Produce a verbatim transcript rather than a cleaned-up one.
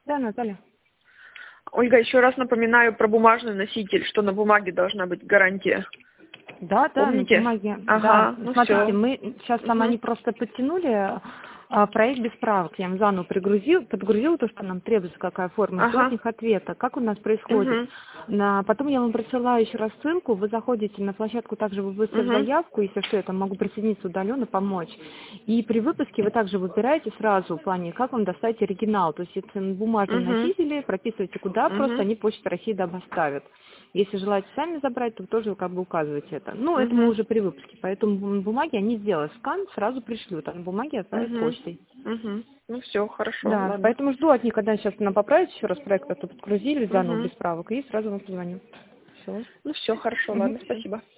Да, Наталья. Ольга, еще раз напоминаю про бумажный носитель, что на бумаге должна быть гарантия. Да, да, на Помните? бумаге. Ага, Да. ну Смотрите, все. мы сейчас там Угу. они просто подтянули а, проект без правок. Я им заново пригрузил, подгрузил то, что нам требуется, какая форма. Жду от Ага. них ответа, как у нас происходит. Угу. На, потом я вам присылаю еще раз ссылку, вы заходите на площадку, также вы выставив Угу. заявку, если что, я там могу присоединиться удаленно, помочь. И при выпуске вы также выбираете сразу в плане, как вам достать оригинал. То есть если на бумажном Угу. носителе, прописываете куда, просто Угу. они Почта России доставят. Если желаете сами забрать, то тоже как бы указываете это. Ну, это мы Угу. уже при выпуске, поэтому на бумаге они сделают скан, сразу пришлют, а на бумаге отправят Угу. почтой. Угу. Ну все, хорошо, Да, ладно. поэтому жду от них, когда сейчас нам поправить еще раз проект, а то подгрузили заново Угу. без правок, и сразу вам позвоню. Все. Ну все, хорошо, ладно, спасибо.